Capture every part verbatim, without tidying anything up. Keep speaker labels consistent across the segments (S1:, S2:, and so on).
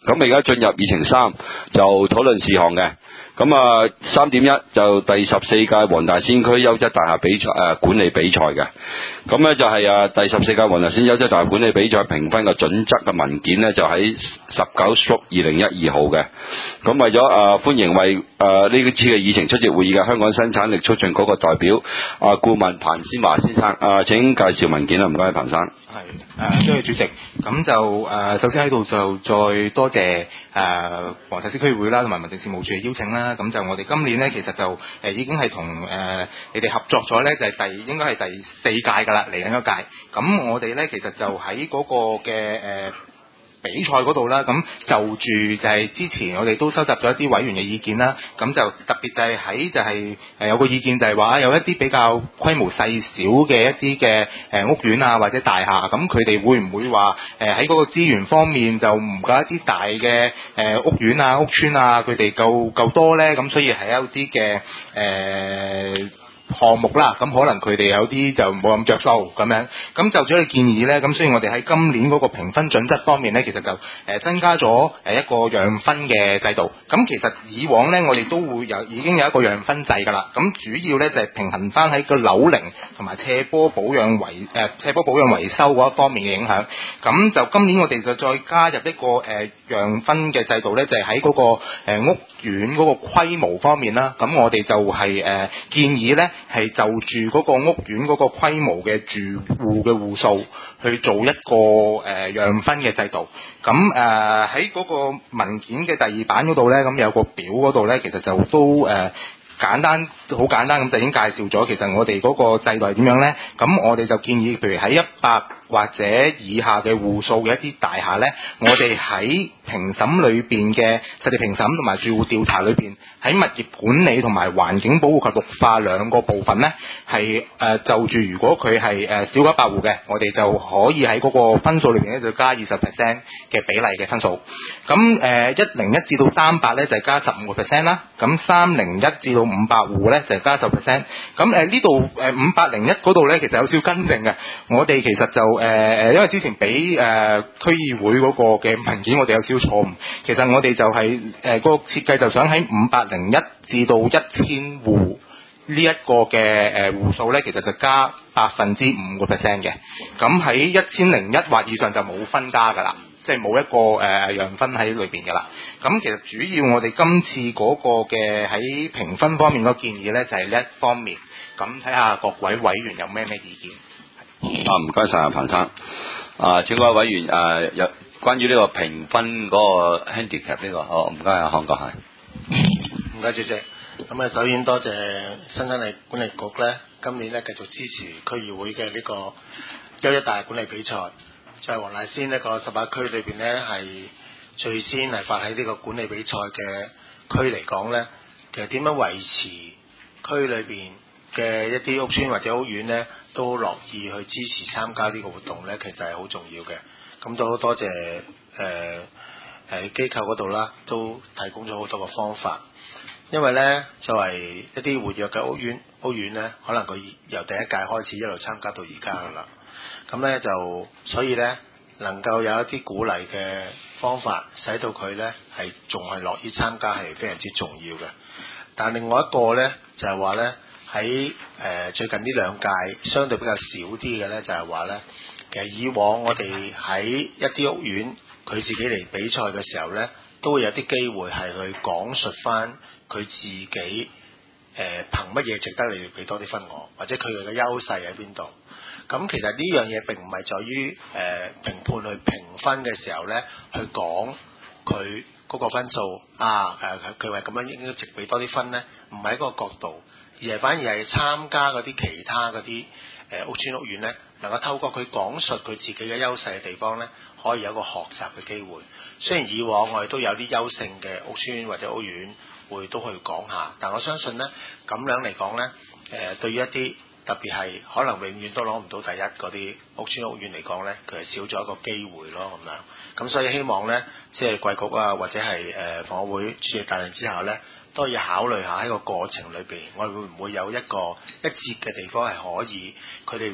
S1: 咁而家進入議程三，就討論事項嘅。咁啊，三點一就第十四屆黃大仙區優質大廈比賽誒、呃、管理比賽嘅。咁咧就係啊第十四屆黃大仙優質大廈管理比賽評分嘅準則嘅文件呢，就喺十九屬二零一二號嘅。咁為咗啊、呃、歡迎為誒呢、呃、次嘅議程出席會議嘅香港生產力促進局嘅代表啊顧、呃、問彭先華先生啊、呃，請介紹文件啦，唔該，彭生。
S2: 係誒，多謝主席。咁就誒、呃，首先喺度就再多謝誒黃大仙區議會啦，同埋民政事務處嘅邀請啦。咁就我哋今年呢，其實就誒、呃、已經係同誒你哋合作咗呢，就係、是、第應該係第四屆㗎啦，嚟緊一屆。咁我哋呢，其實就喺嗰個嘅誒、呃比賽嗰度啦，咁就住就係之前我哋都收集咗一啲委員嘅意見啦，咁就特別就係喺就係誒有個意見就係話有一啲比較規模細小嘅一啲嘅誒屋苑啊或者大廈，咁佢哋會唔會話誒喺嗰個資源方面就唔夠一啲大嘅誒屋苑啊屋邨啊佢哋夠夠多呢？咁所以係有啲嘅誒項目啦，咁可能佢哋有啲就冇咁着數咁樣，咁就咗嘅建議呢，咁所以我哋喺今年嗰個評分準則方面呢，其實就誒、呃、增加咗誒一個讓分嘅制度。咁其實以往呢，我哋都會有已經有一個讓分制㗎啦。咁主要呢，就係、是、平衡翻喺個樓齡同埋斜坡保養維誒、呃、斜坡保養維修嗰一方面嘅影響。咁就今年我哋就再加入一個誒、呃、讓分嘅制度呢，就係喺嗰個、呃、屋苑嗰個規模方面啦。咁我哋就係、是、誒、呃、建議呢。係就住嗰個屋苑嗰個規模嘅住戶嘅戶數去做一個誒、呃、讓分嘅制度。咁誒喺嗰個文件嘅第二版嗰度呢，咁有個表嗰度呢，其實就都誒、呃、簡單好簡單咁就已經介紹咗，其實我哋嗰個制度係點樣呢？咁我哋就建議，譬如喺一百或者以下嘅戶數嘅一啲大廈呢，我哋喺評審裏邊嘅實地評審同埋住戶調查裏邊，喺物業管理同埋環境保護及綠化兩個部分呢，係誒、呃、就住如果佢係誒少過一百戶嘅，我哋就可以喺嗰個分數裏邊咧就加二十 percent 嘅比例嘅分數。咁誒一零一至到三百咧就係加十五個 percent 啦。咁三零一至到五百戶咧就係加十 percent。咁誒呢度誒五百零一嗰度咧其實有少少更正嘅。我哋其實就誒誒、呃、因為之前俾誒、呃、區議會嗰個嘅文件我哋有少少錯誤。其實我哋就係、是、誒、呃那個設計就想喺五百零一至到一千戶呢一個嘅誒戶數咧，其實就加百分之五個 percent 嘅。咁喺一千零一或以上就冇分加㗎啦，即係冇一個誒讓分喺裏邊㗎啦。咁其實主要我哋今次嗰個嘅喺評分方面個建議咧，就係、是、呢一方面。咁睇下各位委員有咩咩意見。
S1: 啊，唔該晒啊，彭生。啊，請各位委員誒有、啊、關於呢個評分嗰個 handicap 呢、這個，好唔該啊，康國係。
S3: 唔該主席。咁啊，首先多謝新生力管理局咧，今年咧繼續支持區議會嘅呢個優質大廈管理比賽。就係黃大仙呢個十八區裏邊咧，係最先係發喺呢個管理比賽嘅區嚟講咧，其實點樣維持區裏邊嘅一啲屋邨或者屋苑咧，都樂意去支持參加呢個活動咧，其實係好重要嘅。咁都多謝誒誒機構嗰度啦，都提供咗好多個方法。因為咧，作為一啲活躍嘅屋苑屋苑咧，可能佢由第一屆開始一路參加到而家噶啦。咁咧就所以咧，能夠有一啲鼓勵嘅方法，使到佢咧係仲係樂意參加，係非常之重要嘅。但另外一個咧，就係話咧喺誒最近呢兩屆相對比較少啲嘅咧，就係話咧，其實以往我哋喺一啲屋苑佢自己嚟比賽嘅時候咧，都會有啲機會係去講述翻佢自己誒、呃、憑乜嘢值得你哋俾多啲分我，或者佢哋嘅優勢喺邊度。咁其實呢樣嘢並唔係在於誒、呃、評判去評分嘅時候咧，去講佢嗰個分數啊誒佢話咁樣應該值俾多啲分咧，唔係一個角度，而係反而係參加嗰啲其他嗰啲誒屋邨屋苑咧，能夠透過佢講述佢自己嘅優勢嘅地方咧，可以有一個學習嘅機會。雖然以往我哋都有啲優勝嘅屋邨或者屋苑會都去講下，但我相信咧咁樣嚟講咧，誒、呃、對於一啲特別係可能永遠都攞唔到第一嗰啲屋邨屋苑嚟講咧，佢係少咗一個機會咯咁樣。咁所以希望咧，即係貴局啊，或者係誒房委會主席帶領之下咧，都要考慮下喺個過程裏邊，我哋會唔會有一個一節嘅地方係可以佢哋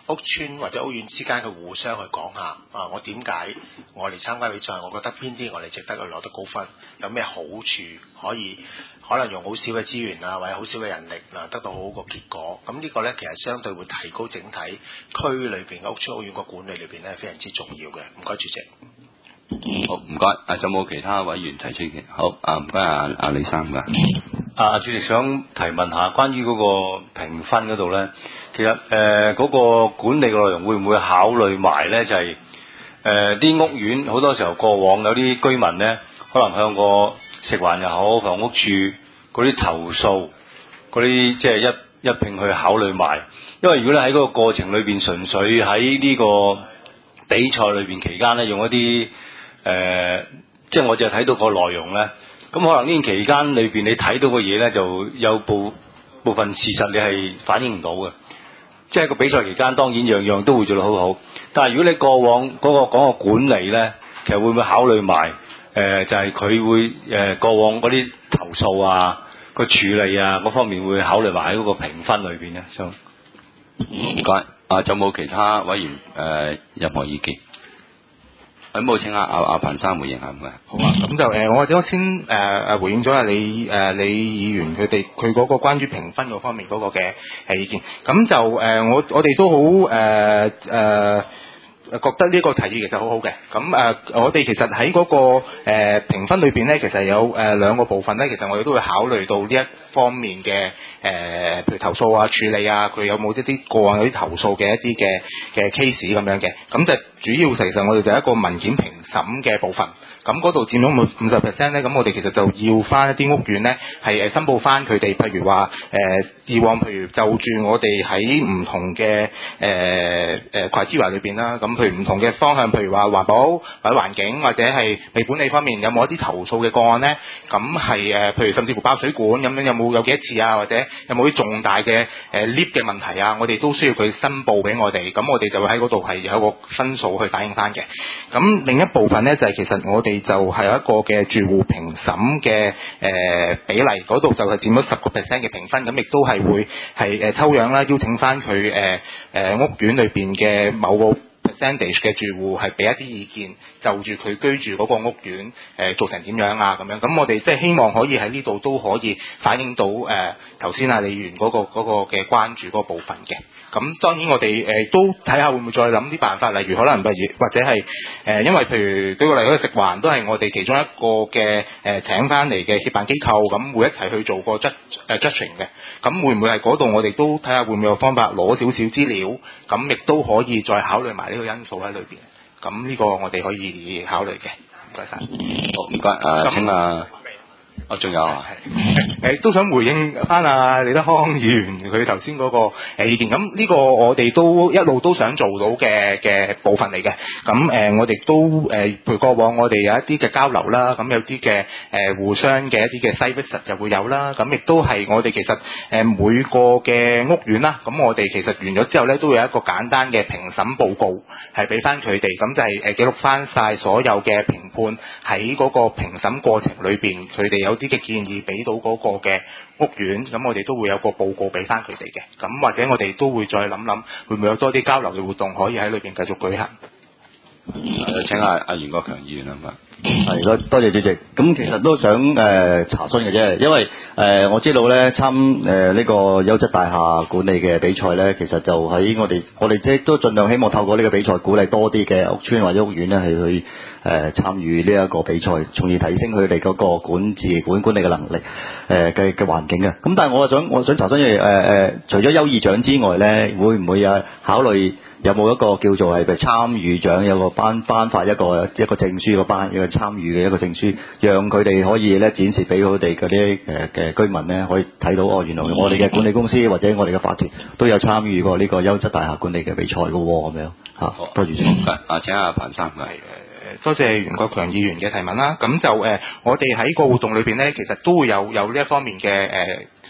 S3: 屋邨或者屋苑之間嘅互相去講下啊，我點解我哋參加比賽，我覺得邊啲我哋值得去攞得高分，有咩好處可以可能用好少嘅資源啊，或者好少嘅人力啊，得到好好個結果。咁呢個呢，其實相對會提高整體區裏邊嘅屋邨屋苑個管理裏邊呢，非常之重要嘅。唔該，主席。
S1: 好，唔該。啊，有冇其他委員提出意見？好，啊，唔該，阿阿李生㗎。
S4: 啊，主席想提問下關於嗰個評分嗰度咧，其實誒嗰、呃那個管理嘅內容會唔會考慮埋咧？就係誒啲屋苑好多時候過往有啲居民咧，可能向個食環又好房屋處嗰啲投訴，嗰啲即係一一併去考慮埋。因為如果你喺嗰個過程裏邊純粹喺呢個比賽裏邊期間咧，用一啲誒、呃，即係我就睇到個內容咧。咁可能呢段期間裏邊你睇到嘅嘢咧，就有部部分事實你係反映唔到嘅。即係個比賽期間，當然樣樣都會做得好好。但係如果你過往嗰、嗰個講個管理咧，其實會唔會考慮埋誒、呃，就係、是、佢會誒、呃、過往嗰啲投訴啊、個處理啊嗰方面會考慮埋喺嗰個評分裏邊咧？就
S1: 唔該。啊，仲有冇其他委員誒、呃、任何意見？有冇請阿阿阿彭生回應下唔該？
S2: 好啊，咁就誒、呃，我或者我先誒誒、呃、回應咗阿李誒李議員佢哋佢嗰個關於評分嗰方面嗰個嘅誒意見。咁就誒、呃、我我哋都好誒誒。呃呃覺得呢個提議其實好好嘅，咁誒、呃、我哋其實喺嗰、那個誒、呃、評分裏邊咧，其實有誒、呃、兩個部分咧，其實我哋都會考慮到呢一方面嘅誒、呃，譬如投訴啊、處理啊，佢有冇一啲過往有啲投訴嘅一啲嘅嘅 case 咁樣嘅，咁就主要其實我哋就係一個文件評審嘅部分。咁嗰度佔咗五十 percent 咧，咁我哋其實就要翻一啲屋苑咧，係誒申報翻佢哋，譬如話誒、呃、以往譬如就住我哋喺唔同嘅誒誒 criteria 裏邊啦，咁譬如唔同嘅方向，譬如話環保或者環境或者係微管理方面，有冇一啲投訴嘅個案咧？咁係誒，譬如甚至乎爆水管咁樣，有冇有幾多次啊？或者有冇啲重大嘅誒 lift 嘅問題啊？我哋都需要佢申報俾我哋，咁我哋就會喺嗰度係有一個分數去反映翻嘅。咁另一部分咧就係、是、其實我哋就係有一個嘅住戶評審嘅誒比例，嗰度就係佔咗十個 percent 嘅評分，咁亦都係會係誒抽樣啦，邀請翻佢誒誒屋苑裏邊嘅某個 percentage 嘅住戶係俾一啲意見，就住佢居住嗰個屋苑誒、呃、做成點樣啊咁樣，咁我哋即係希望可以喺呢度都可以反映到誒頭先阿李議員嗰個嗰個嘅關注嗰部分嘅。咁當然我哋誒、呃、都睇下會唔會再諗啲辦法，例如可能譬如或者係誒、呃，因為譬如舉個例，嗰個食環都係我哋其中一個嘅誒、呃、請翻嚟嘅協辦機構，咁會一齊去做個 judge 誒 judging 嘅。咁會唔會係嗰度我哋都睇下會唔會有方法攞少少資料，咁亦都可以再考慮埋呢個因素喺裏邊。咁呢個我哋可以考慮嘅。唔該晒。
S1: 好，唔該。誒，請啊。哦，仲有啊，
S2: 誒都想回應翻阿李德康議員佢頭先嗰個誒意見，咁呢個我哋都一路都想做到嘅嘅部分嚟嘅。咁誒、呃、我哋都誒譬如過往我哋有一啲嘅交流啦，咁有啲嘅誒互相嘅一啲嘅 site visit 就會有啦。咁亦都係我哋其實誒每個嘅屋苑啦，咁我哋其實完咗之後咧，都會有一個簡單嘅評審報告係俾翻佢哋，咁就係誒記錄翻晒所有嘅評判喺嗰個評審過程裏邊，佢哋有啲嘅建議俾到嗰個嘅屋苑，咁我哋都會有個報告俾翻佢哋嘅。咁或者我哋都會再諗諗，會唔會有多啲交流嘅活動可以喺裏邊繼續舉行。
S1: 誒，請阿阿袁國強議員啊嘛。
S5: 係多多謝主席。咁其實都想誒、呃、查詢嘅啫，因為誒、呃、我知道咧參誒呢個優質大廈管理嘅比賽咧，其實就喺我哋我哋即係都盡量希望透過呢個比賽鼓勵多啲嘅屋邨或者屋苑咧係去誒、呃、參與呢一個比賽，從而提升佢哋嗰個管治管管理嘅能力誒嘅嘅環境嘅。咁但係我想我想查詢嘅誒誒，除咗優異獎之外咧，會唔會啊考慮？有冇一個叫做係譬如參與獎，有個頒頒發一個一個證書個頒一個參與嘅一個證書，讓佢哋可以咧展示俾佢哋嗰啲誒嘅居民咧，可以睇到哦，原來我哋嘅管理公司或者我哋嘅法團都有參與過呢個優質大廈管理嘅比賽嘅喎，咁樣嚇。多謝主席。
S1: 啊，請阿彭生。係
S2: 誒，多謝袁國強議員嘅提問啦。咁就誒、呃，我哋喺個活動裏邊咧，其實都會有有呢一方面嘅誒。呃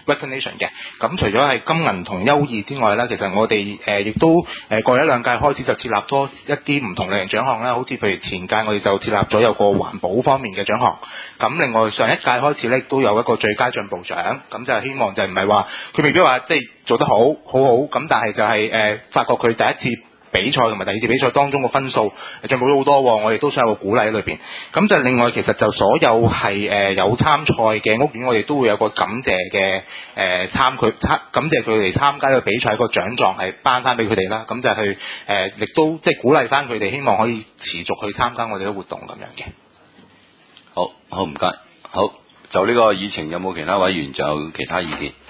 S2: recognition 嘅。咁除咗係金銀同優異之外咧，其實我哋誒亦都誒過一兩屆開始就設立多一啲唔同類型獎項啦，好似譬如前屆我哋就設立咗有個環保方面嘅獎項。咁另外上一屆開始咧都有一個最佳進步獎，咁就希望就唔係話佢未必話即係做得好好好，咁但係就係、是、誒、呃、發覺佢第一次比賽同埋第二次比賽當中個分數進步咗好多，我哋都想有個鼓勵喺裏邊。咁就另外其實就所有係誒、呃、有參賽嘅屋苑，我哋都會有個感謝嘅誒參佢參感謝佢哋參加個比賽個獎狀係頒翻俾佢哋啦。咁就去誒亦、呃、都即係鼓勵翻佢哋，希望可以持續去參加我哋嘅活動咁樣嘅。
S1: 好，好唔該，好就呢個議程有冇其他委員就有其他意見？